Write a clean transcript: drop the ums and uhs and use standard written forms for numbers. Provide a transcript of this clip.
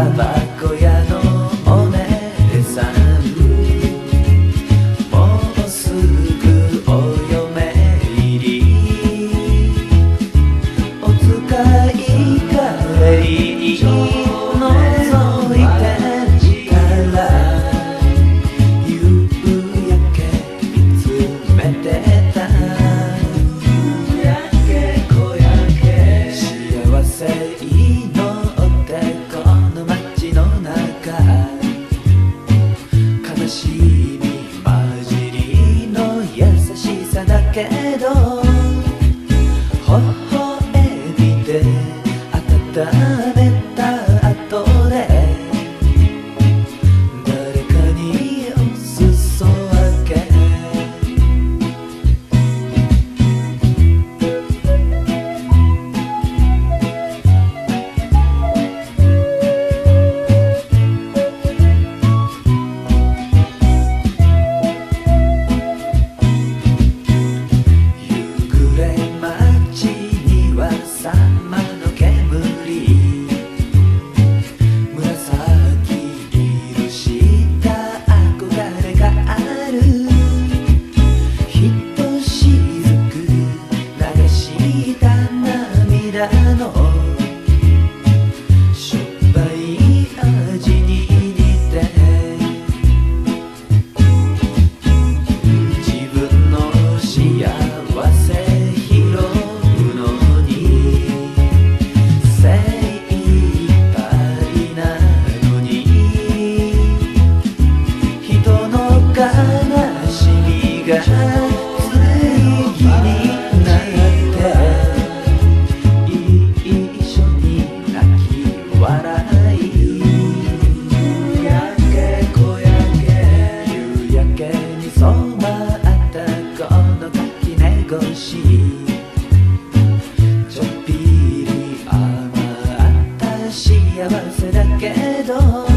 バコ屋のお姉さん、もうすぐお嫁入り、お使い帰り覗いてたら夕焼け見つめてた。幸せ祈ってこの街の中、悲しみ混じりの優しさだけど、微笑みで温めた後で誰かにお裾分け。のしょっぱい味に似て、自分の幸せ拾うのに精一杯なのに、人の悲しみがちょっぴり余った幸せだけど